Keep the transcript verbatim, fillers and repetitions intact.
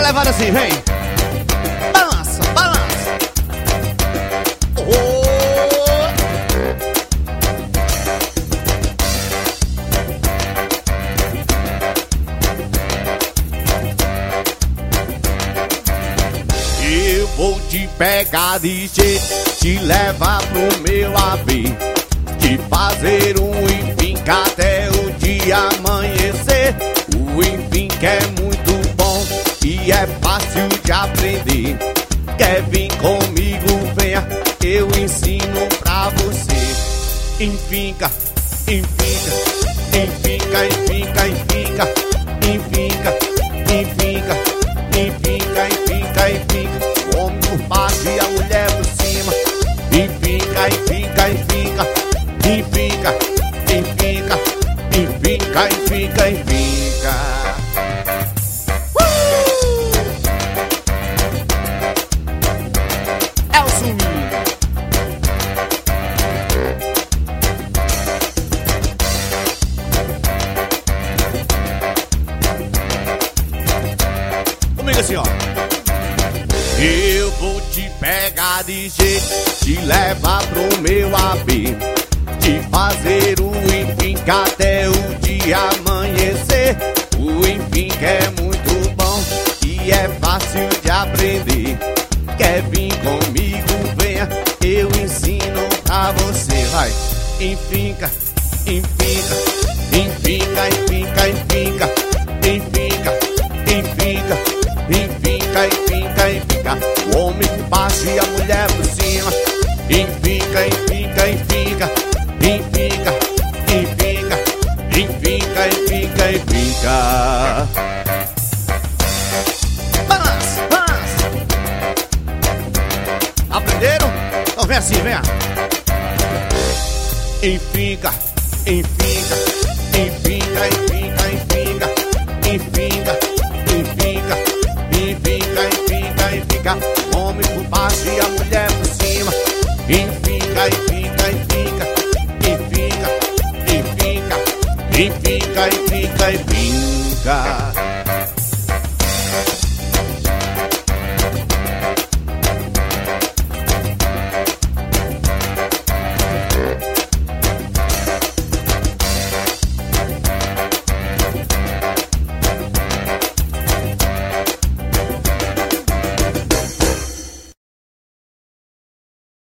levada assim, vem. Balança, balança. Oh. Eu vou te pegar de jeito, te levar pro meu A B, te fazer um empim até o dia amanhecer. O empim que é muito bom e é fácil de aprender. Quer vir comigo, venha, eu ensino pra você. Empinca, empinca, empinca, empinca, empinca, empinca, empinca, empinca, empinca, empinca. O homem por baixo e a mulher por cima. Empinca, empinca, empinca, empinca, empinca, empinca, empinca, empinca. Uh! É o swing. Comigo assim, ó. Eu vou te pegar de jeito, te levar pro meu A B, te fazer o empim até o dia amanhecer. O empim que é muito bom e é fácil de aprender. Quer vir comigo, venha, eu ensino pra você. Vai, empinca, empinca, empinca, empinca, empinca, empinca, empinca, empinca, empinca, empinca. O homem por baixo e a mulher por cima. Empinca, empinca, empinca, empinca, empinca, empinca, empinca, empinca. Balança, balança. Aprenderam? Então vem assim, vem. Empinca, empinca, empinca, empinca, empinca, empinca, empinca, empinca, empinca, empinca. O homem por baixo e a mulher por cima. Empinca, empinca, empinca, empinca, empinca, empinca, empinca, empinca.